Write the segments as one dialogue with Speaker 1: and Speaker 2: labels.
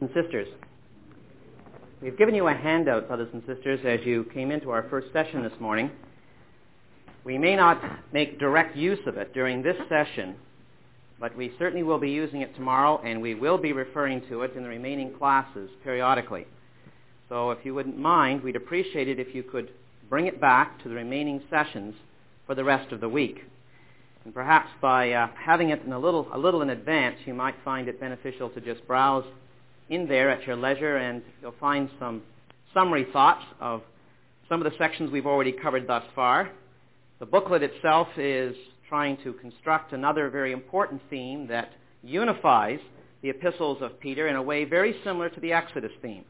Speaker 1: and sisters. We've given you a handout, brothers and sisters, as you came into our first session this morning. We may not make direct use of it during this session, but we certainly will be using it tomorrow, and we will be referring to it in the remaining classes periodically. So if you wouldn't mind, we'd appreciate it if you could bring it back to the remaining sessions for the rest of the week. And perhaps by having it a little in advance, you might find it beneficial to just browse in there at your leisure, and you'll find some summary thoughts of some of the sections we've already covered thus far. The booklet itself is trying to construct another very important theme that unifies the epistles of Peter in a way very similar to the Exodus theme.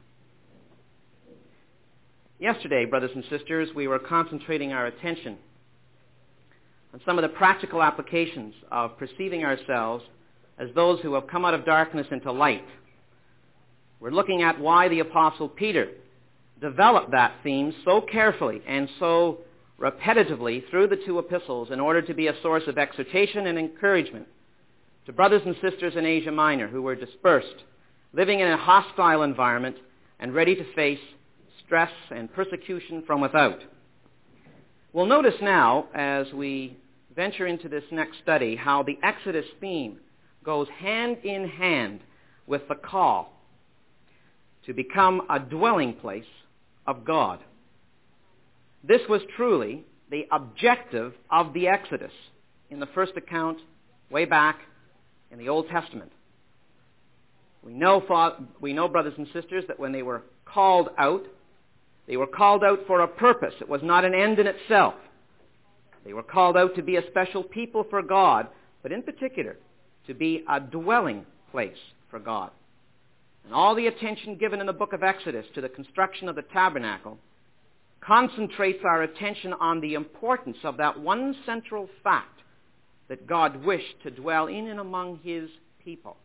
Speaker 1: Yesterday, brothers and sisters, we were concentrating our attention on some of the practical applications of perceiving ourselves as those who have come out of darkness into light. We're looking at why the Apostle Peter developed that theme so carefully and so repetitively through the two epistles in order to be a source of exhortation and encouragement to brothers and sisters in Asia Minor who were dispersed, living in a hostile environment and ready to face stress and persecution from without. We'll notice now, as we venture into this next study, how the Exodus theme goes hand in hand with the call to become a dwelling place of God. This was truly the objective of the Exodus in the first account way back in the Old Testament. We know, brothers and sisters, that when they were called out for a purpose. It was not an end in itself. They were called out to be a special people for God, but in particular, to be a dwelling place for God. And all the attention given in the book of Exodus to the construction of the tabernacle concentrates our attention on the importance of that one central fact that God wished to dwell in and among his people.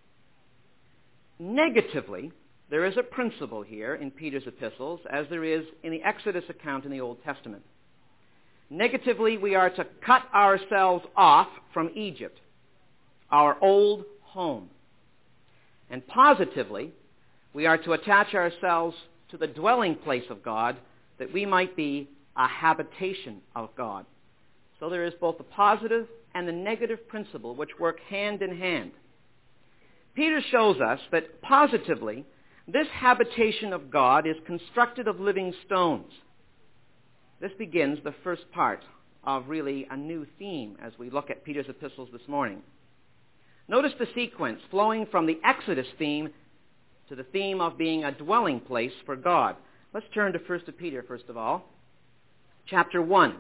Speaker 1: Negatively, there is a principle here in Peter's epistles, as there is in the Exodus account in the Old Testament. Negatively, we are to cut ourselves off from Egypt, our old home. And positively, we are to attach ourselves to the dwelling place of God, that we might be a habitation of God. So there is both the positive and the negative principle which work hand in hand. Peter shows us that positively, this habitation of God is constructed of living stones. This begins the first part of really a new theme as we look at Peter's epistles this morning. Notice the sequence flowing from the Exodus theme to the theme of being a dwelling place for God. Let's turn to 1 Peter, first of all. Chapter 1.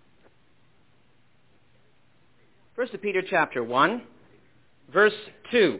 Speaker 1: 1 Peter chapter 1, verse 2.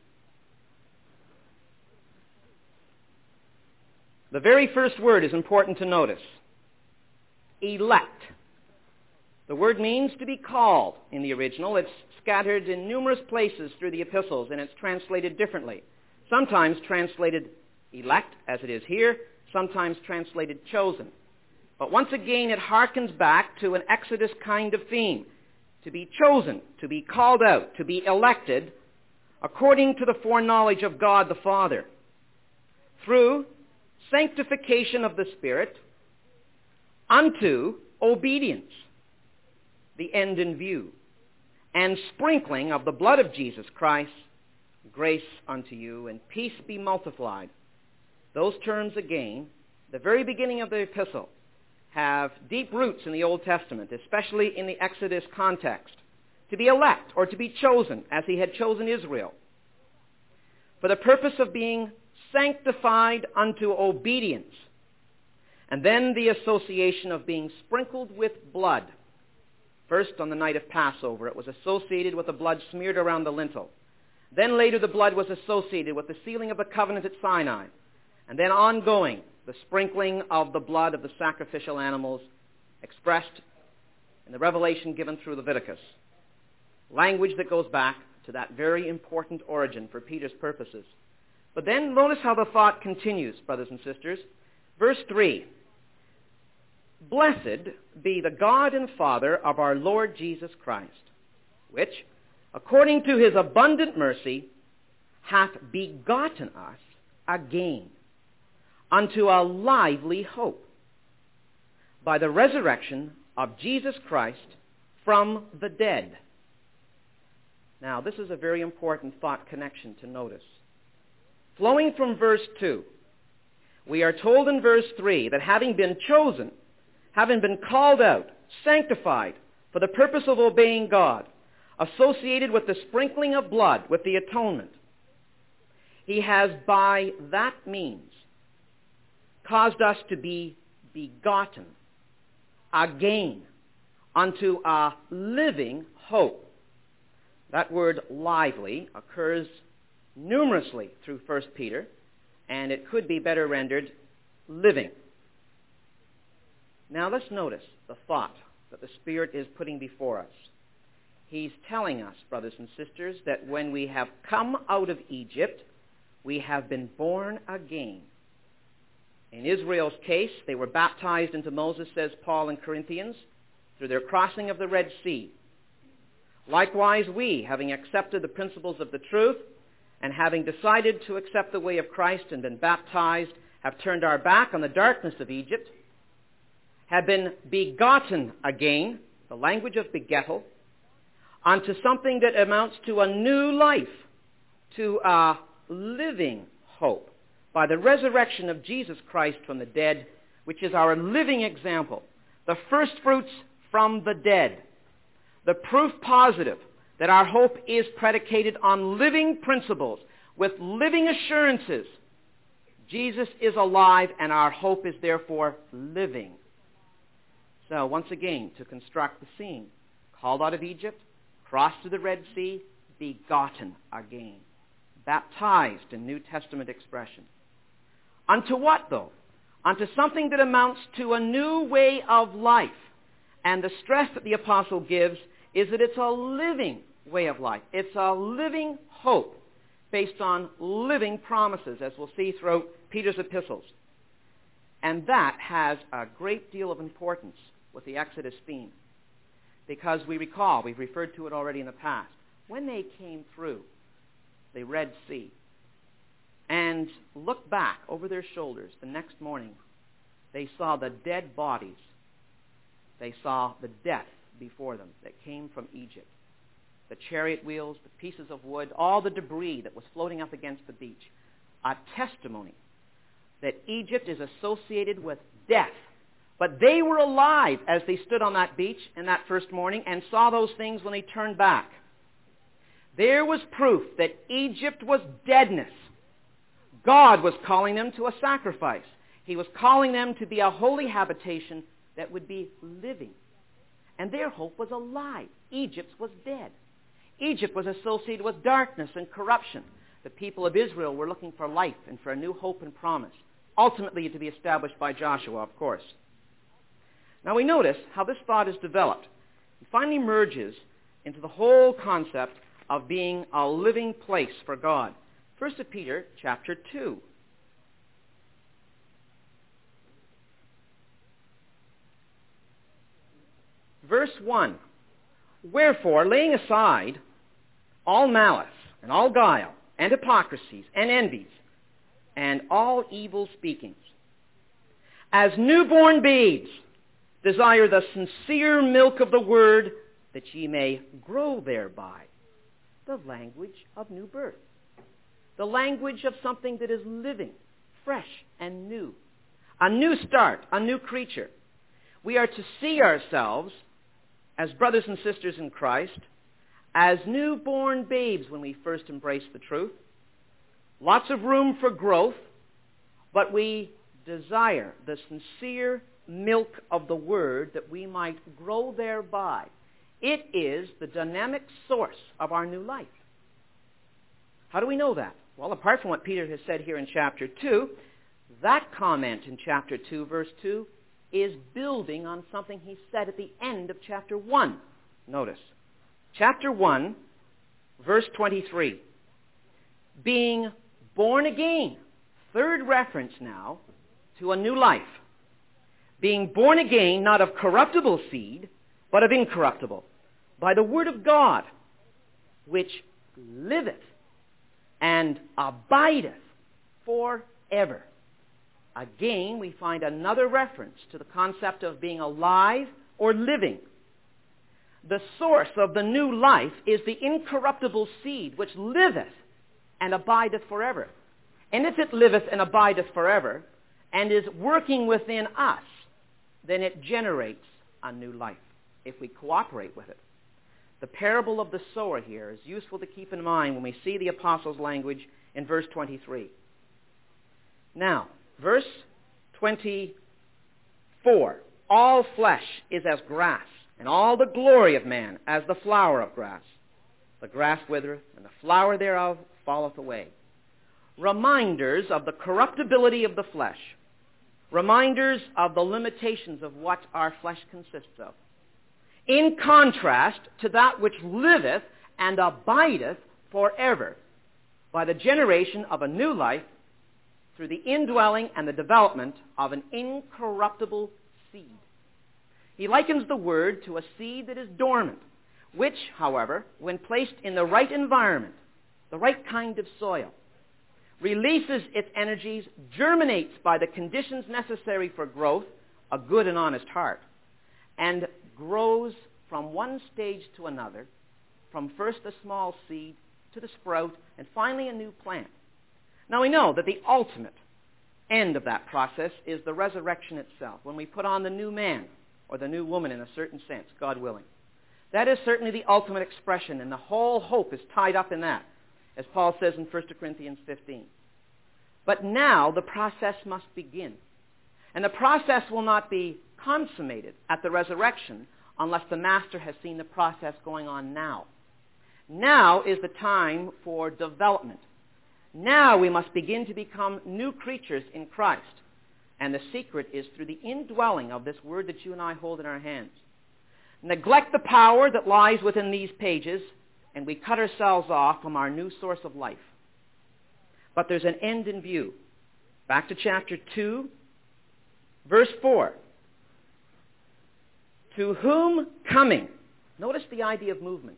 Speaker 1: The very first word is important to notice. Elect. The word means to be called in the original. It's scattered in numerous places through the epistles, and it's translated differently. Sometimes translated elect, as it is here, sometimes translated chosen. But once again, it harkens back to an Exodus kind of theme. To be chosen, to be called out, to be elected, according to the foreknowledge of God the Father, through sanctification of the Spirit, unto obedience, the end in view, and sprinkling of the blood of Jesus Christ, grace unto you, and peace be multiplied. Those terms again, the very beginning of the epistle, have deep roots in the Old Testament, especially in the Exodus context. To be elect, or to be chosen, as he had chosen Israel, for the purpose of being sanctified unto obedience. And then the association of being sprinkled with blood. First, on the night of Passover, it was associated with the blood smeared around the lintel. Then later the blood was associated with the sealing of the covenant at Sinai. And then ongoing, the sprinkling of the blood of the sacrificial animals expressed in the revelation given through Leviticus. Language that goes back to that very important origin for Peter's purposes. But then notice how the thought continues, brothers and sisters. Verse 3. Blessed be the God and Father of our Lord Jesus Christ, which, according to his abundant mercy, hath begotten us again unto a lively hope by the resurrection of Jesus Christ from the dead. Now, this is a very important thought connection to notice. Flowing from verse 2, we are told in verse 3 that having been chosen, having been called out, sanctified for the purpose of obeying God, associated with the sprinkling of blood, with the atonement, he has by that means caused us to be begotten again unto a living hope. That word lively occurs numerously through 1 Peter, and it could be better rendered living. Now let's notice the thought that the Spirit is putting before us. He's telling us, brothers and sisters, that when we have come out of Egypt, we have been born again. In Israel's case, they were baptized into Moses, says Paul in Corinthians, through their crossing of the Red Sea. Likewise, we, having accepted the principles of the truth, and having decided to accept the way of Christ and been baptized, have turned our back on the darkness of Egypt, have been begotten again, the language of begettal, unto something that amounts to a new life, to a living hope, by the resurrection of Jesus Christ from the dead, which is our living example, the first fruits from the dead, the proof positive that our hope is predicated on living principles with living assurances. Jesus is alive, and our hope is therefore living. So once again, to construct the scene, called out of Egypt, crossed to the Red Sea, begotten again, baptized in New Testament expression. Unto what, though? Unto something that amounts to a new way of life. And the stress that the apostle gives is that it's a living way of life. It's a living hope based on living promises, as we'll see throughout Peter's epistles. And that has a great deal of importance with the Exodus theme, because we recall, we've referred to it already in the past, when they came through the Red Sea and looked back over their shoulders the next morning, they saw the dead bodies. They saw the death before them that came from Egypt. The chariot wheels, the pieces of wood, all the debris that was floating up against the beach. A testimony that Egypt is associated with death. But they were alive as they stood on that beach in that first morning and saw those things when they turned back. There was proof that Egypt was deadness. God was calling them to a sacrifice. He was calling them to be a holy habitation that would be living. And their hope was alive. Egypt was dead. Egypt was associated with darkness and corruption. The people of Israel were looking for life and for a new hope and promise, ultimately to be established by Joshua, of course. Now we notice how this thought is developed. It finally merges into the whole concept of being a living place for God. 1 Peter chapter 2. Verse 1. Wherefore, laying aside all malice and all guile and hypocrisies and envies and all evil speakings, as newborn babes, desire the sincere milk of the word, that ye may grow thereby. The language of new birth. The language of something that is living, fresh, and new. A new start, a new creature. We are to see ourselves as brothers and sisters in Christ, as newborn babes when we first embrace the truth. Lots of room for growth, but we desire the sincere milk of the word that we might grow thereby. It is the dynamic source of our new life. How do we know that? Well, apart from what Peter has said here in chapter 2, that comment in chapter 2, verse 2, is building on something he said at the end of chapter 1. Notice. Chapter 1, verse 23. Being born again. Third reference now to a new life. Being born again, not of corruptible seed, but of incorruptible, by the word of God, which liveth and abideth forever. Again, we find another reference to the concept of being alive or living. The source of the new life is the incorruptible seed which liveth and abideth forever. And if it liveth and abideth forever and is working within us, then it generates a new life if we cooperate with it. The parable of the sower here is useful to keep in mind when we see the apostles' language in verse 23. Now, verse 24. All flesh is as grass, and all the glory of man as the flower of grass. The grass withereth, and the flower thereof falleth away. Reminders of the corruptibility of the flesh. Reminders of the limitations of what our flesh consists of. In contrast to that which liveth and abideth forever by the generation of a new life through the indwelling and the development of an incorruptible seed. He likens the word to a seed that is dormant, which, however, when placed in the right environment, the right kind of soil, releases its energies, germinates by the conditions necessary for growth, a good and honest heart, and grows from one stage to another, from first a small seed to the sprout, and finally a new plant. Now we know that the ultimate end of that process is the resurrection itself, when we put on the new man, or the new woman in a certain sense, God willing. That is certainly the ultimate expression, and the whole hope is tied up in that, as Paul says in 1 Corinthians 15. But now the process must begin. And the process will not be consummated at the resurrection unless the Master has seen the process going on now. Now is the time for development. Now we must begin to become new creatures in Christ. And the secret is through the indwelling of this word that you and I hold in our hands. Neglect the power that lies within these pages, and we cut ourselves off from our new source of life. But there's an end in view. Back to chapter 2, verse 4. To whom coming? Notice the idea of movement.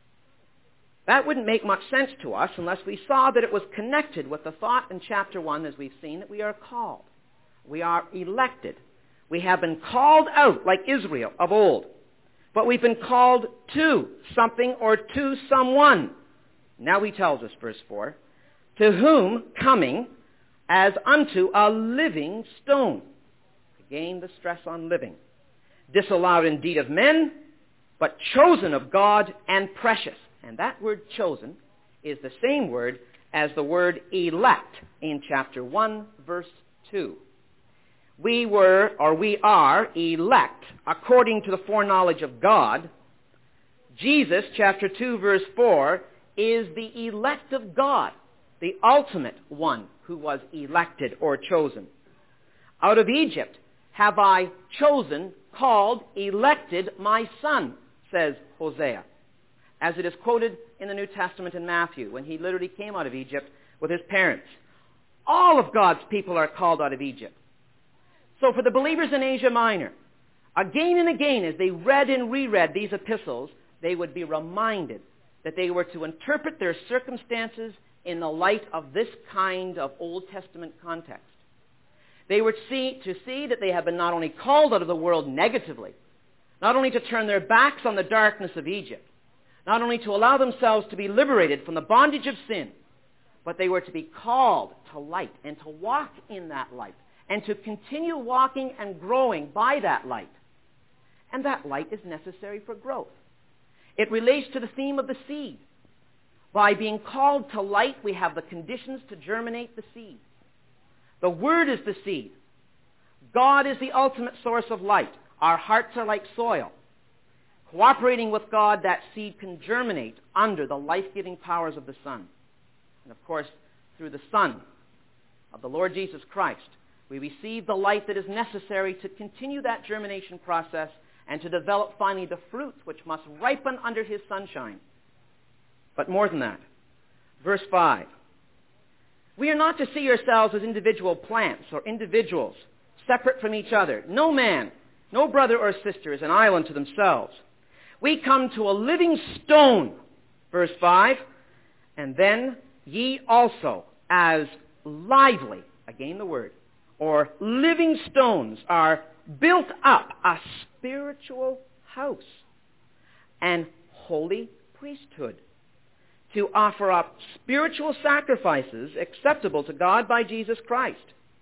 Speaker 1: That wouldn't make much sense to us unless we saw that it was connected with the thought in chapter 1, as we've seen, that we are called. We are elected. We have been called out like Israel of old. But we've been called to something or to someone. Now he tells us, verse 4, to whom coming as unto a living stone. Again, the stress on living. Disallowed indeed of men, but chosen of God and precious. And that word chosen is the same word as the word elect in chapter 1, verse 2. We were, or we are, elect according to the foreknowledge of God. Jesus, chapter 2, verse 4, is the elect of God, the ultimate one who was elected or chosen. Out of Egypt have I chosen, called, elected my son, says Hosea, as it is quoted in the New Testament in Matthew, when he literally came out of Egypt with his parents. All of God's people are called out of Egypt. So for the believers in Asia Minor, again and again as they read and reread these epistles, they would be reminded that they were to interpret their circumstances in the light of this kind of Old Testament context. They were to see that they have been not only called out of the world negatively, not only to turn their backs on the darkness of Egypt, not only to allow themselves to be liberated from the bondage of sin, but they were to be called to light and to walk in that light and to continue walking and growing by that light. And that light is necessary for growth. It relates to the theme of the seed. By being called to light, we have the conditions to germinate the seed. The Word is the seed. God is the ultimate source of light. Our hearts are like soil. Cooperating with God, that seed can germinate under the life-giving powers of the Son. And of course, through the Son of the Lord Jesus Christ, we receive the light that is necessary to continue that germination process and to develop finally the fruits which must ripen under His sunshine. But more than that, verse 5. We are not to see ourselves as individual plants or individuals separate from each other. No man, no brother or sister is an island to themselves. We come to a living stone, verse 5, and then ye also as lively, again the word, or living stones are built up a spiritual house and holy priesthood to offer up spiritual sacrifices acceptable to God by Jesus Christ.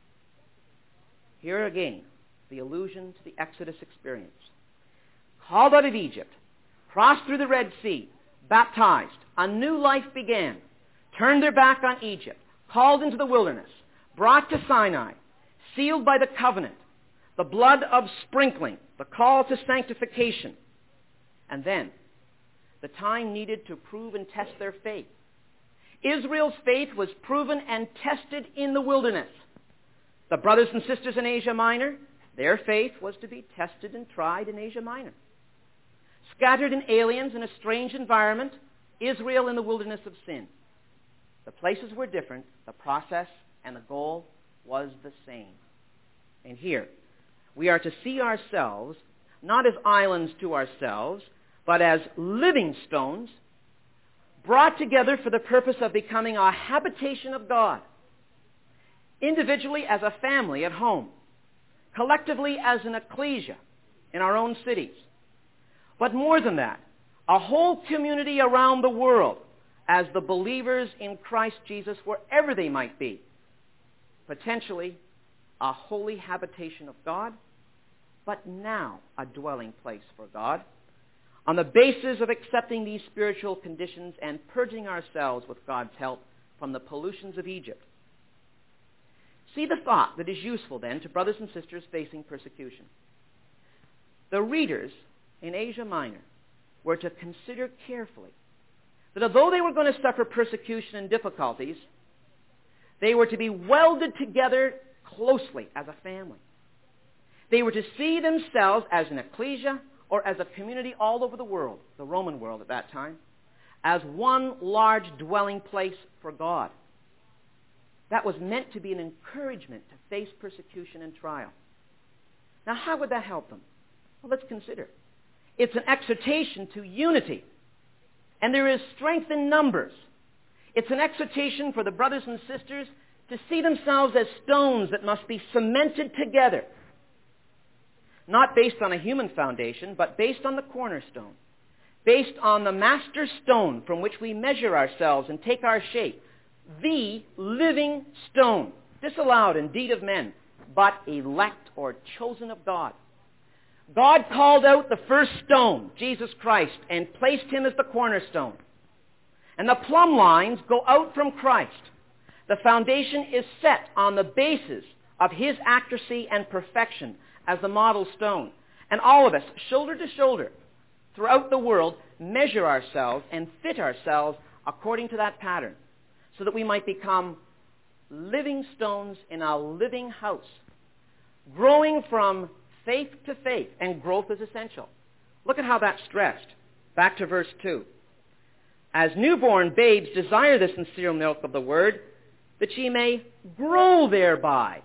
Speaker 1: Here again, the allusion to the Exodus experience. Called out of Egypt, crossed through the Red Sea, baptized, a new life began, turned their back on Egypt, called into the wilderness, brought to Sinai, sealed by the covenant, the blood of sprinkling, the call to sanctification, and then the time needed to prove and test their faith. Israel's faith was proven and tested in the wilderness. The brothers and sisters in Asia Minor, their faith was to be tested and tried in Asia Minor. Scattered in aliens in a strange environment, Israel in the wilderness of sin. The places were different, the process and the goal was the same. And here, we are to see ourselves not as islands to ourselves, but as living stones brought together for the purpose of becoming a habitation of God. Individually as a family at home, collectively as an ecclesia in our own cities. But more than that, a whole community around the world as the believers in Christ Jesus wherever they might be. Potentially a holy habitation of God, but now a dwelling place for God, on the basis of accepting these spiritual conditions and purging ourselves with God's help from the pollutions of Egypt. See the thought that is useful then to brothers and sisters facing persecution. The readers in Asia Minor were to consider carefully that although they were going to suffer persecution and difficulties, they were to be welded together closely as a family. They were to see themselves as an ecclesia or as a community all over the world, the Roman world at that time, as one large dwelling place for God. That was meant to be an encouragement to face persecution and trial. Now, how would that help them? Well, let's consider. It's an exhortation to unity. And there is strength in numbers. It's an exhortation for the brothers and sisters to see themselves as stones that must be cemented together. Not based on a human foundation, but based on the cornerstone. Based on the master stone from which we measure ourselves and take our shape. The living stone, disallowed indeed of men, but elect or chosen of God. God called out the first stone, Jesus Christ, and placed him as the cornerstone. And the plumb lines go out from Christ. The foundation is set on the basis of his accuracy and perfection as the model stone. And all of us, shoulder to shoulder, throughout the world, measure ourselves and fit ourselves according to that pattern, so that we might become living stones in a living house, growing from faith to faith, and growth is essential. Look at how that's stressed. Back to verse 2. As newborn babes desire the sincere milk of the word, that ye may grow thereby.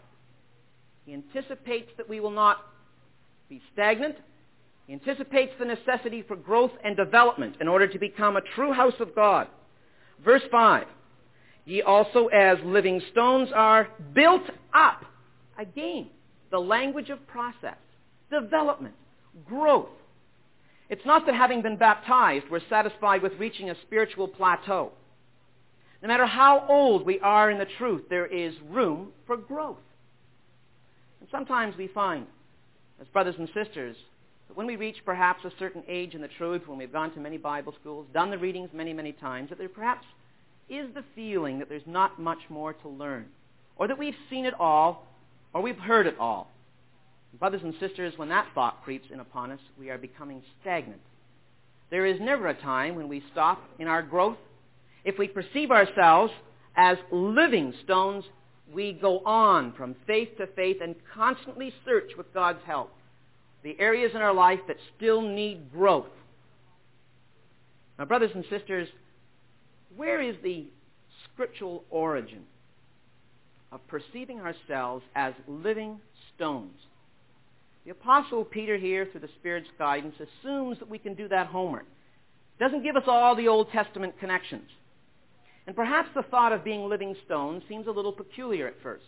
Speaker 1: He anticipates that we will not be stagnant. He anticipates the necessity for growth and development in order to become a true house of God. Verse 5. Ye also as living stones are built up. Again, the language of process, development, growth. It's not that having been baptized, we're satisfied with reaching a spiritual plateau. No matter how old we are in the truth, there is room for growth. And sometimes we find, as brothers and sisters, that when we reach perhaps a certain age in the truth, when we've gone to many Bible schools, done the readings many, many times, that there perhaps is the feeling that there's not much more to learn, or that we've seen it all, or we've heard it all. Brothers and sisters, when that thought creeps in upon us, we are becoming stagnant. There is never a time when we stop in our growth. If we perceive ourselves as living stones, we go on from faith to faith and constantly search with God's help the areas in our life that still need growth. Now, brothers and sisters, where is the scriptural origin of perceiving ourselves as living stones? The Apostle Peter here, through the Spirit's guidance, assumes that we can do that homework. Doesn't give us all the Old Testament connections. And perhaps the thought of being living stones seems a little peculiar at first.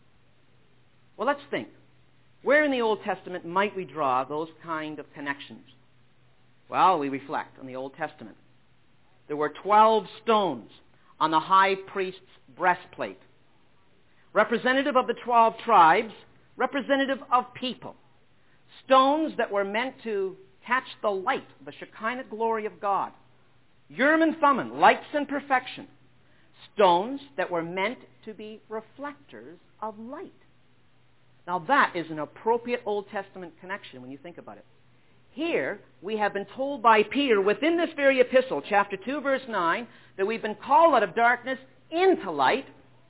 Speaker 1: Well, let's think. Where in the Old Testament might we draw those kind of connections? Well, we reflect on the Old Testament. There were 12 stones on the high priest's breastplate, representative of the 12 tribes, representative of people. Stones that were meant to catch the light, the Shekinah glory of God. Urim and Thummim, lights and perfection. Stones that were meant to be reflectors of light. Now that is an appropriate Old Testament connection when you think about it. Here, we have been told by Peter within this very epistle, chapter 2, verse 9, that we've been called out of darkness into light,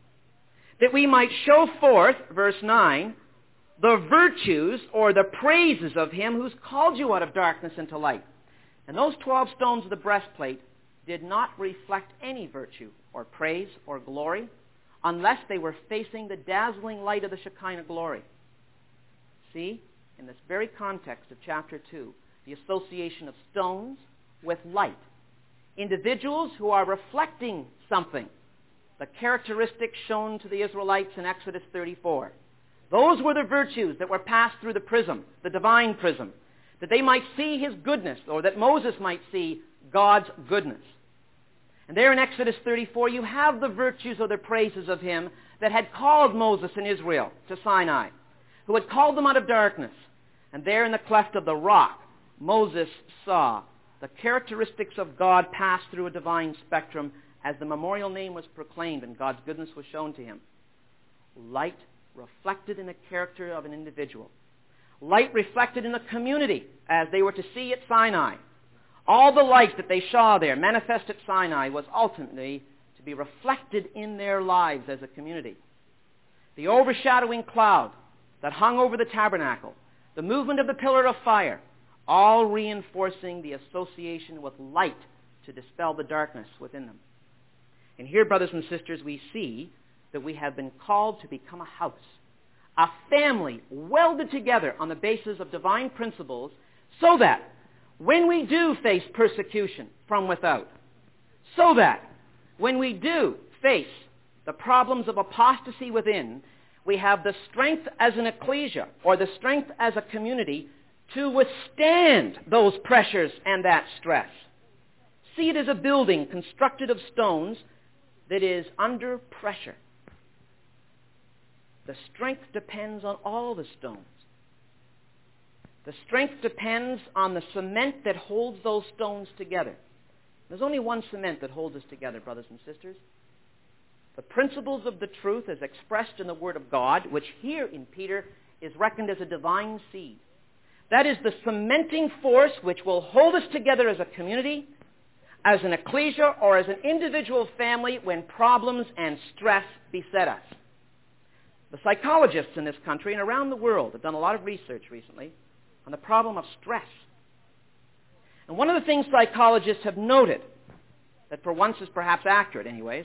Speaker 1: that we might show forth, verse 9, the virtues or the praises of him who's called you out of darkness into light. And those 12 stones of the breastplate did not reflect any virtue or praise or glory unless they were facing the dazzling light of the Shekinah glory. See, in this very context of chapter 2, the association of stones with light. Individuals who are reflecting something, the characteristics shown to the Israelites in Exodus 34. Those were the virtues that were passed through the prism, the divine prism, that they might see his goodness, or that Moses might see God's goodness. And there in Exodus 34, you have the virtues or the praises of him that had called Moses and Israel to Sinai, who had called them out of darkness. And there in the cleft of the rock, Moses saw the characteristics of God pass through a divine spectrum as the memorial name was proclaimed and God's goodness was shown to him. Light reflected in the character of an individual. Light reflected in the community as they were to see at Sinai. All the light that they saw there, manifest at Sinai, was ultimately to be reflected in their lives as a community. The overshadowing cloud that hung over the tabernacle, the movement of the pillar of fire, all reinforcing the association with light to dispel the darkness within them. And here, brothers and sisters, we see that we have been called to become a house, a family welded together on the basis of divine principles, so that when we do face persecution from without, so that when we do face the problems of apostasy within, we have the strength as an ecclesia, or the strength as a community, to withstand those pressures and that stress. See it as a building constructed of stones that is under pressure. The strength depends on all the stones. The strength depends on the cement that holds those stones together. There's only one cement that holds us together, brothers and sisters. The principles of the truth as expressed in the Word of God, which here in Peter is reckoned as a divine seed. That is the cementing force which will hold us together as a community, as an ecclesia, or as an individual family when problems and stress beset us. The psychologists in this country and around the world have done a lot of research recently on the problem of stress. And one of the things psychologists have noted, that for once is perhaps accurate anyways,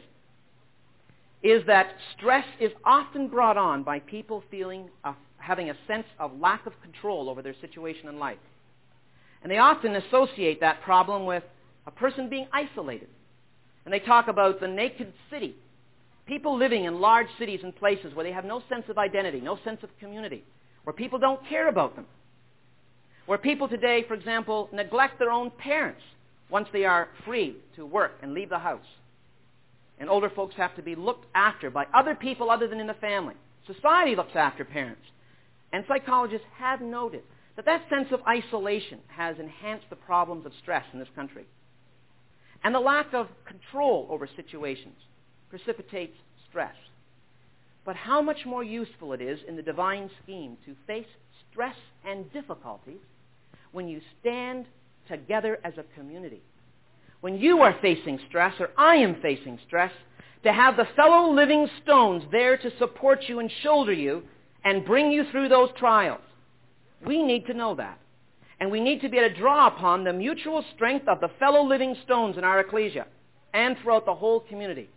Speaker 1: is that stress is often brought on by people having a sense of lack of control over their situation in life. And they often associate that problem with a person being isolated. And they talk about the naked city. People living in large cities and places where they have no sense of identity, no sense of community, where people don't care about them. Where people today, for example, neglect their own parents once they are free to work and leave the house. And older folks have to be looked after by other people other than in the family. Society looks after parents. And psychologists have noted that that sense of isolation has enhanced the problems of stress in this country. And the lack of control over situations precipitates stress. But how much more useful it is in the divine scheme to face stress and difficulties when you stand together as a community. When you are facing stress, or I am facing stress, to have the fellow living stones there to support you and shoulder you and bring you through those trials. We need to know that. And we need to be able to draw upon the mutual strength of the fellow living stones in our ecclesia and throughout the whole community.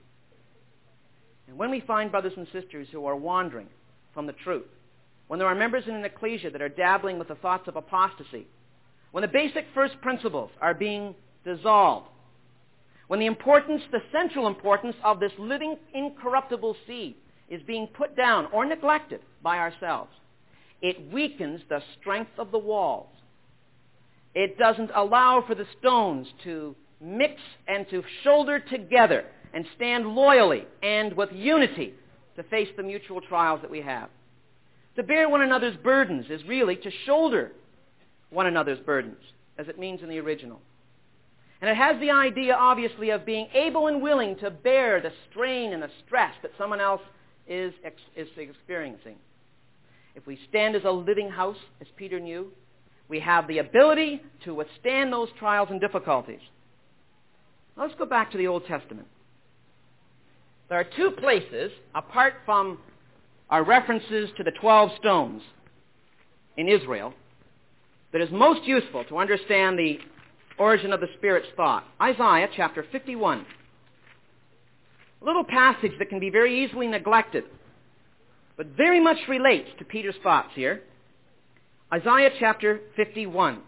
Speaker 1: And when we find brothers and sisters who are wandering from the truth, when there are members in an ecclesia that are dabbling with the thoughts of apostasy, when the basic first principles are being dissolved, when the central importance of this living, incorruptible seed is being put down or neglected by ourselves, it weakens the strength of the walls. It doesn't allow for the stones to mix and to shoulder together and stand loyally and with unity to face the mutual trials that we have. To bear one another's burdens is really to shoulder one another's burdens, as it means in the original. And it has the idea, obviously, of being able and willing to bear the strain and the stress that someone else is experiencing. If we stand as a living house, as Peter knew, we have the ability to withstand those trials and difficulties. Now, let's go back to the Old Testament. There are two places, apart from our references to the 12 stones in Israel, that is most useful to understand the origin of the Spirit's thought. Isaiah chapter 51. A little passage that can be very easily neglected, but very much relates to Peter's thoughts here. Isaiah chapter 51.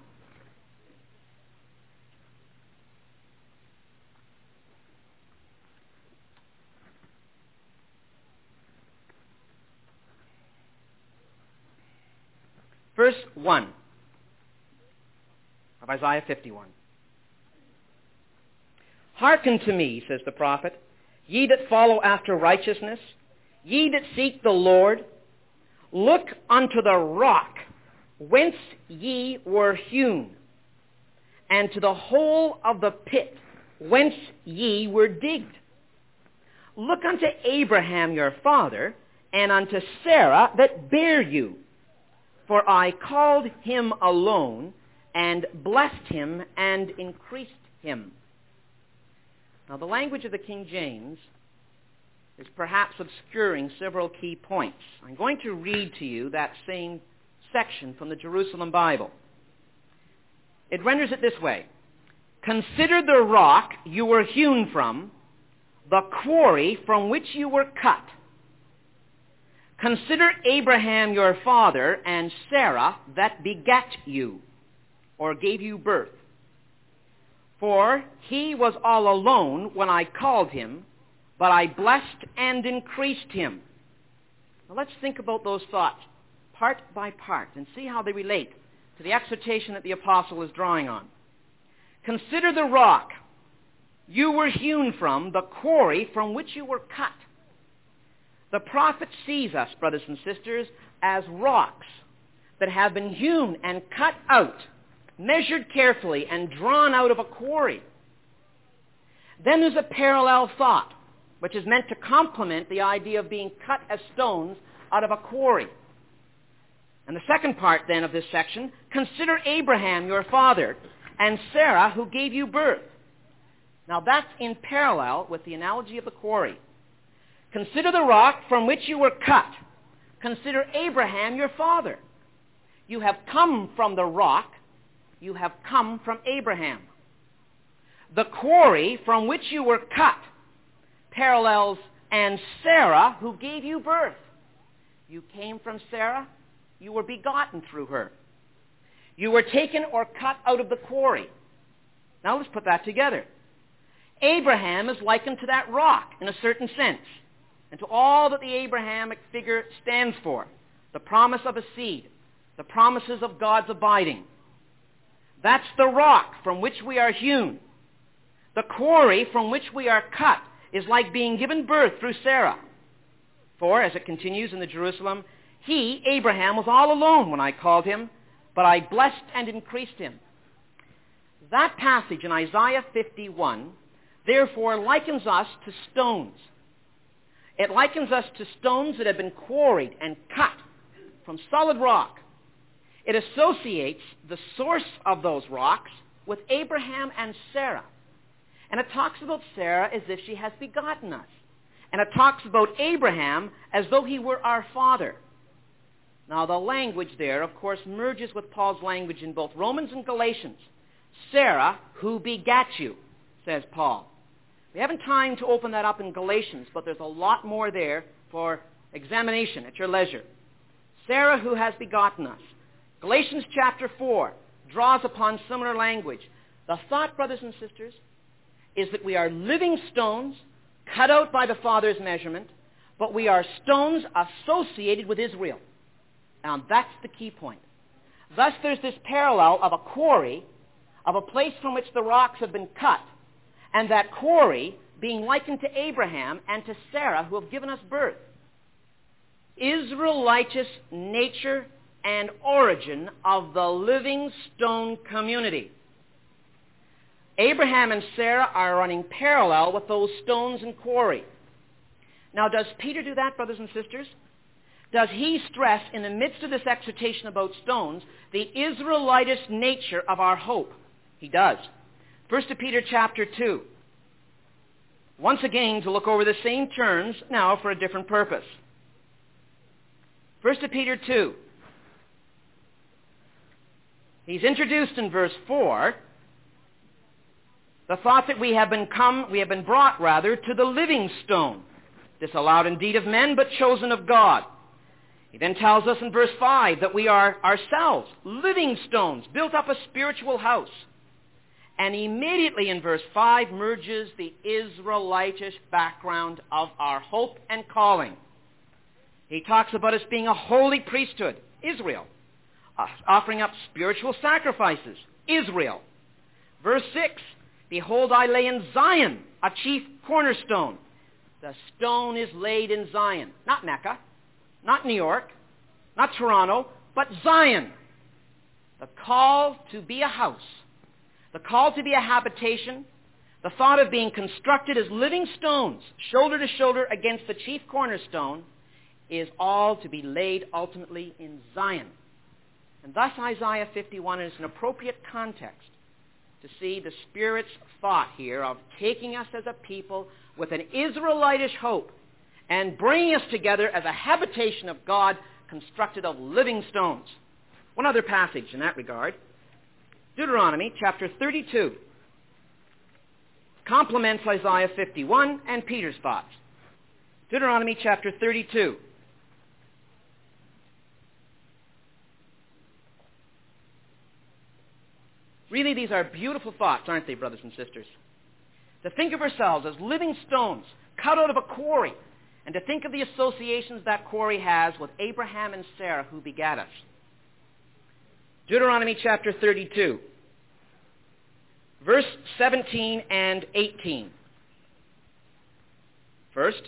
Speaker 1: Verse 1 of Isaiah 51. Hearken to me, says the prophet, ye that follow after righteousness, ye that seek the Lord. Look unto the rock whence ye were hewn, and to the hole of the pit whence ye were digged. Look unto Abraham your father, and unto Sarah that bare you. For I called him alone, and blessed him, and increased him. Now, the language of the King James is perhaps obscuring several key points. I'm going to read to you that same section from the Jerusalem Bible. It renders it this way. Consider the rock you were hewn from, the quarry from which you were cut. Consider Abraham your father and Sarah that begat you, or gave you birth. For he was all alone when I called him, but I blessed and increased him. Now let's think about those thoughts part by part and see how they relate to the exhortation that the apostle is drawing on. Consider the rock you were hewn from, the quarry from which you were cut. The prophet sees us, brothers and sisters, as rocks that have been hewn and cut out, measured carefully, and drawn out of a quarry. Then there's a parallel thought, which is meant to complement the idea of being cut as stones out of a quarry. And the second part, then, of this section, consider Abraham, your father, and Sarah, who gave you birth. Now, that's in parallel with the analogy of the quarry. Consider the rock from which you were cut. Consider Abraham, your father. You have come from the rock. You have come from Abraham. The quarry from which you were cut parallels and Sarah, who gave you birth. You came from Sarah. You were begotten through her. You were taken or cut out of the quarry. Now let's put that together. Abraham is likened to that rock in a certain sense, and to all that the Abrahamic figure stands for, the promise of a seed, the promises of God's abiding. That's the rock from which we are hewn. The quarry from which we are cut is like being given birth through Sarah. For, as it continues in the Jerusalem, he, Abraham, was all alone when I called him, but I blessed and increased him. That passage in Isaiah 51, therefore, likens us to stones. It likens us to stones that have been quarried and cut from solid rock. It associates the source of those rocks with Abraham and Sarah. And it talks about Sarah as if she has begotten us. And it talks about Abraham as though he were our father. Now, the language there, of course, merges with Paul's language in both Romans and Galatians. Sarah, who begat you, says Paul. We haven't time to open that up in Galatians, but there's a lot more there for examination at your leisure. Sarah, who has begotten us. Galatians chapter 4 draws upon similar language. The thought, brothers and sisters, is that we are living stones, cut out by the Father's measurement, but we are stones associated with Israel. Now, that's the key point. Thus, there's this parallel of a quarry, of a place from which the rocks have been cut, and that quarry being likened to Abraham and to Sarah, who have given us birth. Israelitish nature and origin of the living stone community. Abraham and Sarah are running parallel with those stones and quarry. Now, does Peter do that, brothers and sisters? Does he stress, in the midst of this exhortation about stones, the Israelitish nature of our hope? He does. 1 Peter chapter 2. Once again, to look over the same terms, now for a different purpose. 1 Peter 2. He's introduced in verse 4 the thought that we have been brought to the living stone, disallowed indeed of men, but chosen of God. He then tells us in verse 5 that we are ourselves living stones, built up a spiritual house. And immediately in verse 5 merges the Israelitish background of our hope and calling. He talks about us being a holy priesthood, Israel. Offering up spiritual sacrifices, Israel. Verse 6, behold, I lay in Zion a chief cornerstone. The stone is laid in Zion. Not Mecca, not New York, not Toronto, but Zion. The call to be a house, the call to be a habitation, the thought of being constructed as living stones, shoulder to shoulder against the chief cornerstone, is all to be laid ultimately in Zion. And thus Isaiah 51 is an appropriate context to see the Spirit's thought here of taking us as a people with an Israelitish hope and bringing us together as a habitation of God constructed of living stones. One other passage in that regard, Deuteronomy chapter 32, complements Isaiah 51 and Peter's thoughts. Deuteronomy chapter 32. Really, these are beautiful thoughts, aren't they, brothers and sisters? To think of ourselves as living stones cut out of a quarry, and to think of the associations that quarry has with Abraham and Sarah, who begat us. Deuteronomy chapter 32, verse 17 and 18. First,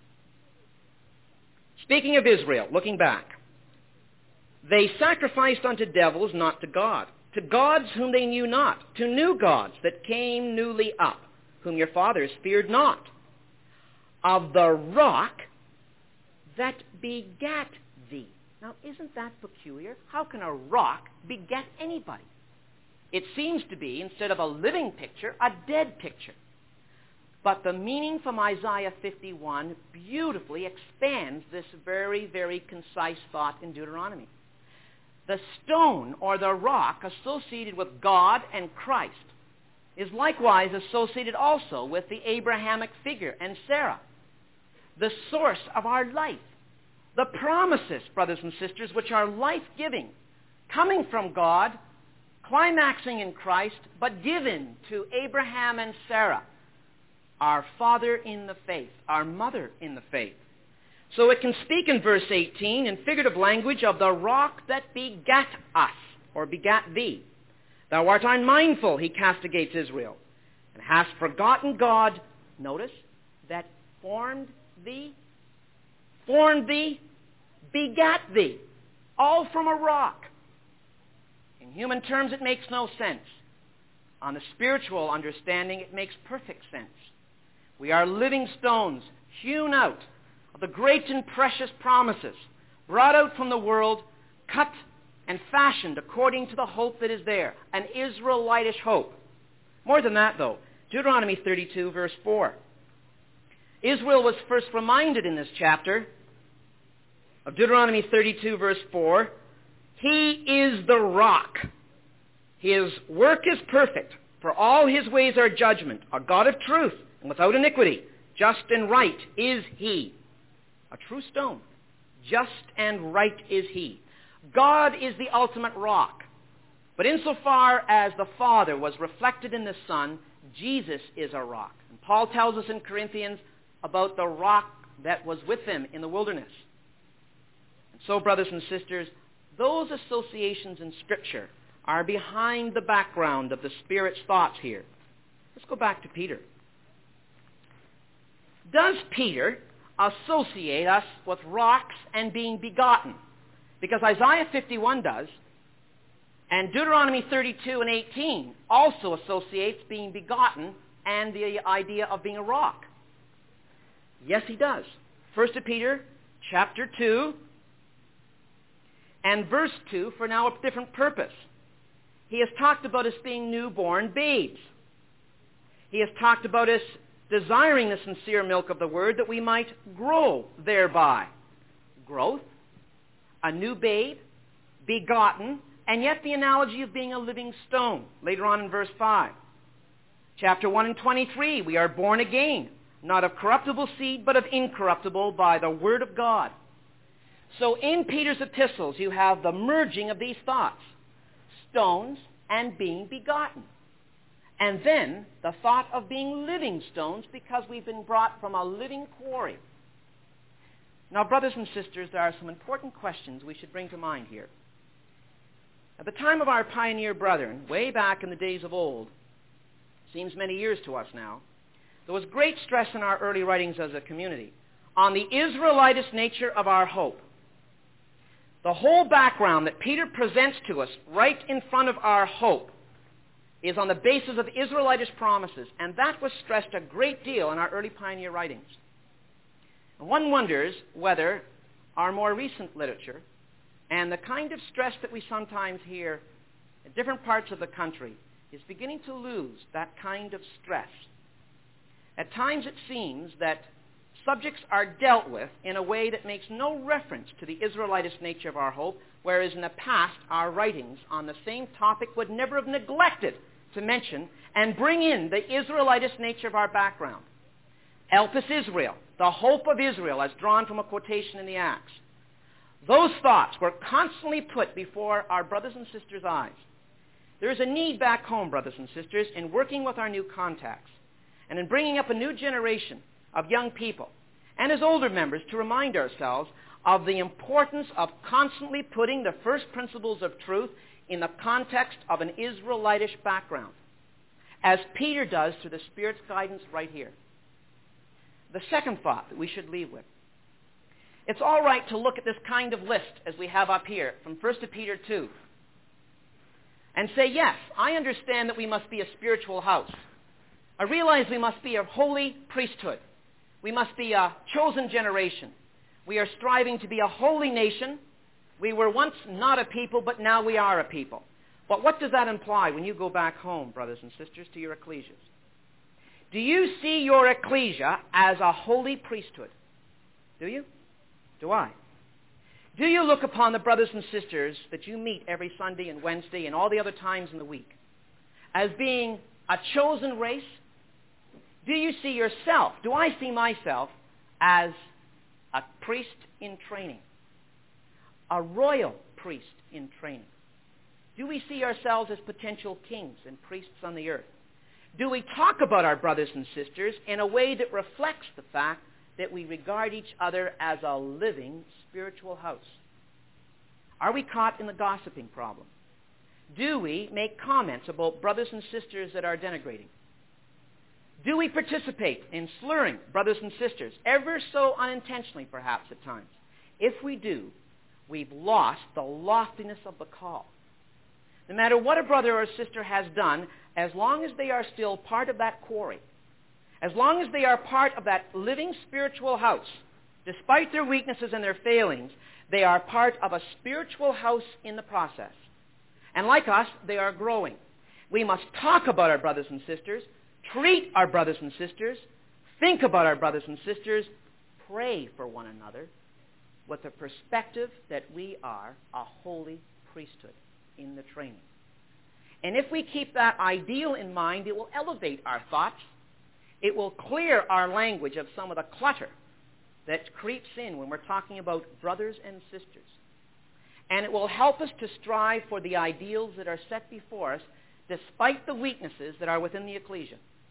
Speaker 1: speaking of Israel, looking back, they sacrificed unto devils, not to God, to gods whom they knew not, to new gods that came newly up, whom your fathers feared not. Of the rock that begat thee. Now, isn't that peculiar? How can a rock beget anybody? It seems to be, instead of a living picture, a dead picture. But the meaning from Isaiah 51 beautifully expands this very, very concise thought in Deuteronomy. The stone or the rock associated with God and Christ is likewise associated also with the Abrahamic figure and Sarah, the source of our life, the promises, brothers and sisters, which are life-giving, coming from God, climaxing in Christ, but given to Abraham and Sarah, our father in the faith, our mother in the faith. So it can speak in verse 18 in figurative language of the rock that begat us, or begat thee. Thou art unmindful, he castigates Israel, and hast forgotten God, notice, that formed thee, begat thee, all from a rock. In human terms, it makes no sense. On the spiritual understanding, it makes perfect sense. We are living stones, hewn out of the great and precious promises, brought out from the world, cut and fashioned according to the hope that is there, an Israelitish hope. More than that, though, Deuteronomy 32, verse 4. Israel was first reminded in this chapter of Deuteronomy 32, verse 4, he is the rock. His work is perfect, for all his ways are judgment, a God of truth, and without iniquity. Just and right is he. A true stone. Just and right is he. God is the ultimate rock. But insofar as the Father was reflected in the Son, Jesus is a rock. And Paul tells us in Corinthians about the rock that was with him in the wilderness. And so, brothers and sisters, those associations in Scripture are behind the background of the Spirit's thoughts here. Let's go back to Peter. Does Peter associate us with rocks and being begotten? Because Isaiah 51 does, and Deuteronomy 32 and 18 also associates being begotten and the idea of being a rock. Yes, he does. 1 Peter chapter 2 and verse 2 for now a different purpose. He has talked about us being newborn babes. He has talked about us desiring the sincere milk of the word that we might grow thereby. Growth, a new babe, begotten, and yet the analogy of being a living stone, later on in verse 5. Chapter 1 and 23, we are born again, not of corruptible seed, but of incorruptible by the word of God. So in Peter's epistles, you have the merging of these thoughts, stones and being begotten. And then the thought of being living stones because we've been brought from a living quarry. Now, brothers and sisters, there are some important questions we should bring to mind here. At the time of our pioneer brethren, way back in the days of old, seems many years to us now, there was great stress in our early writings as a community on the Israelitist nature of our hope. The whole background that Peter presents to us right in front of our hope is on the basis of Israelitist promises, and that was stressed a great deal in our early pioneer writings. And one wonders whether our more recent literature and the kind of stress that we sometimes hear in different parts of the country is beginning to lose that kind of stress. At times it seems that subjects are dealt with in a way that makes no reference to the Israelitist nature of our hope, whereas in the past our writings on the same topic would never have neglected to mention and bring in the Israelitist nature of our background. Elpis Israel, the hope of Israel, as drawn from a quotation in the Acts. Those thoughts were constantly put before our brothers and sisters' eyes. There is a need back home, brothers and sisters, in working with our new contacts and in bringing up a new generation of young people and as older members to remind ourselves of the importance of constantly putting the first principles of truth in the context of an Israelitish background, as Peter does through the Spirit's guidance right here. The second thought that we should leave with. It's all right to look at this kind of list as we have up here from 1 Peter 2 and say, yes, I understand that we must be a spiritual house. I realize we must be a holy priesthood. We must be a chosen generation. We are striving to be a holy nation. We were once not a people, but now we are a people. But what does that imply when you go back home, brothers and sisters, to your ecclesias? Do you see your ecclesia as a holy priesthood? Do you? Do I? Do you look upon the brothers and sisters that you meet every Sunday and Wednesday and all the other times in the week as being a chosen race? Do you see yourself, do I see myself as a priest in training? A royal priest in training? Do we see ourselves as potential kings and priests on the earth? Do we talk about our brothers and sisters in a way that reflects the fact that we regard each other as a living spiritual house? Are we caught in the gossiping problem? Do we make comments about brothers and sisters that are denigrating? Do we participate in slurring brothers and sisters, ever so unintentionally perhaps at times? If we do, we've lost the loftiness of the call. No matter what a brother or sister has done, as long as they are still part of that quarry, as long as they are part of that living spiritual house, despite their weaknesses and their failings, they are part of a spiritual house in the process. And like us, they are growing. We must talk about our brothers and sisters, treat our brothers and sisters, think about our brothers and sisters, pray for one another with the perspective that we are a holy priesthood in the training. And if we keep that ideal in mind, it will elevate our thoughts. It will clear our language of some of the clutter that creeps in when we're talking about brothers and sisters. And it will help us to strive for the ideals that are set before us despite the weaknesses that are within the ecclesia.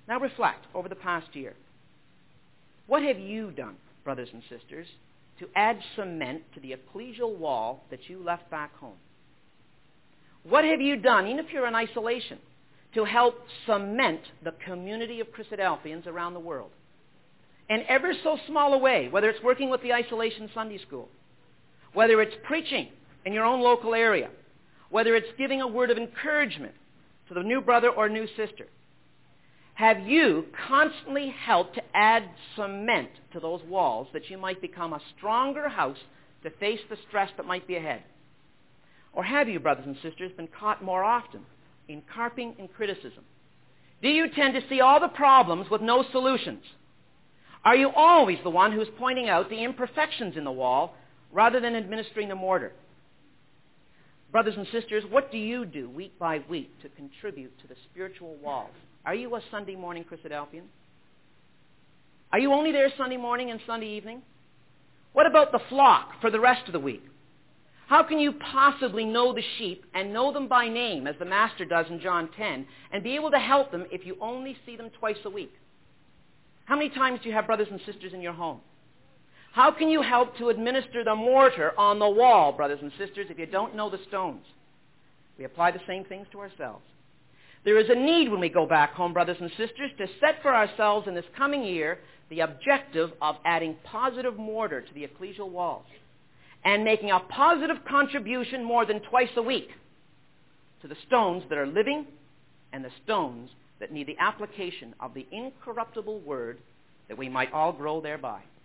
Speaker 1: Now reflect over the past year. What have you done, brothers and sisters, to add cement to the ecclesial wall that you left back home? What have you done, even if you're in isolation, to help cement the community of Christadelphians around the world? In ever so small a way, whether it's working with the Isolation Sunday School, whether it's preaching in your own local area, whether it's giving a word of encouragement to the new brother or new sister. Have you constantly helped to add cement to those walls that you might become a stronger house to face the stress that might be ahead? Or have you, brothers and sisters, been caught more often in carping and criticism? Do you tend to see all the problems with no solutions? Are you always the one who's pointing out the imperfections in the wall rather than administering the mortar? Brothers and sisters, what do you do week by week to contribute to the spiritual walls? Are you a Sunday morning Christadelphian? Are you only there Sunday morning and Sunday evening? What about the flock for the rest of the week? How can you possibly know the sheep and know them by name, as the Master does in John 10, and be able to help them if you only see them twice a week? How many times do you have brothers and sisters in your home? How can you help to administer the mortar on the wall, brothers and sisters, if you don't know the stones? We apply the same things to ourselves. There is a need when we go back home, brothers and sisters, to set for ourselves in this coming year the objective of adding positive mortar to the ecclesial walls and making a positive contribution more than twice a week to the stones that are living and the stones that need the application of the incorruptible word, that we might all grow thereby.